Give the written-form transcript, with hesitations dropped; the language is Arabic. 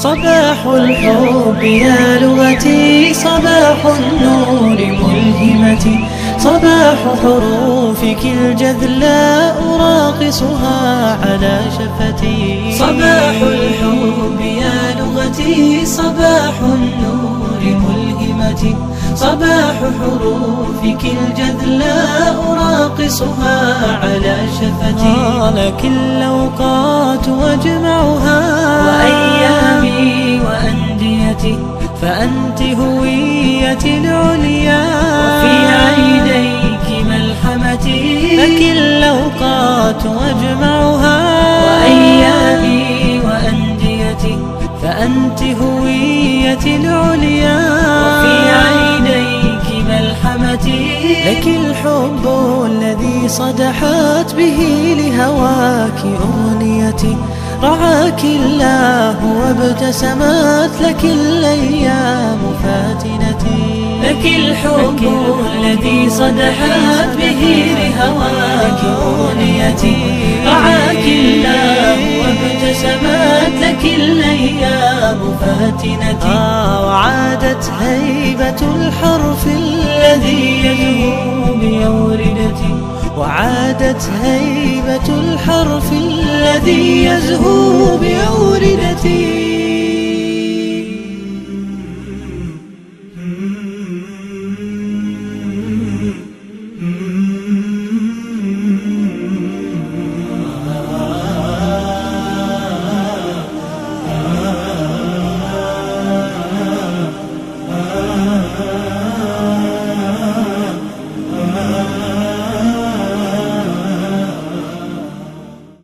صباح الحب يا لغتي، صباح النور ملهمتي، صباح حروفك الجذلاء راقصها على شفتي. صباح الحب يا لغتي، صباح النور ملهمتي، صباح حروفك الجذلاء راقصها على شفتي. لك الأوقات واجمعها وأيامي وأنديتي، فأنت هويتي العليا وفي عينيك ملحمتي. لك الأوقات واجمعها وأيامي وأنديتي، فأنت هويتي العليا وفي عينيك ملحمتي. لك الحب الذي صدحت به لهواك أغنيتي، رعاك الله وابتسمت لك الأيام فاتنتي. لك الحب الذي صدحت به لهواك أغنيتي، رعاك الله وابتسمت لك الأيام فاتنتي. وعادت هيبة الحرف الذي يزهو بأوردتي، وعادت هيبة الحرف الذي يزهو بأوردتي.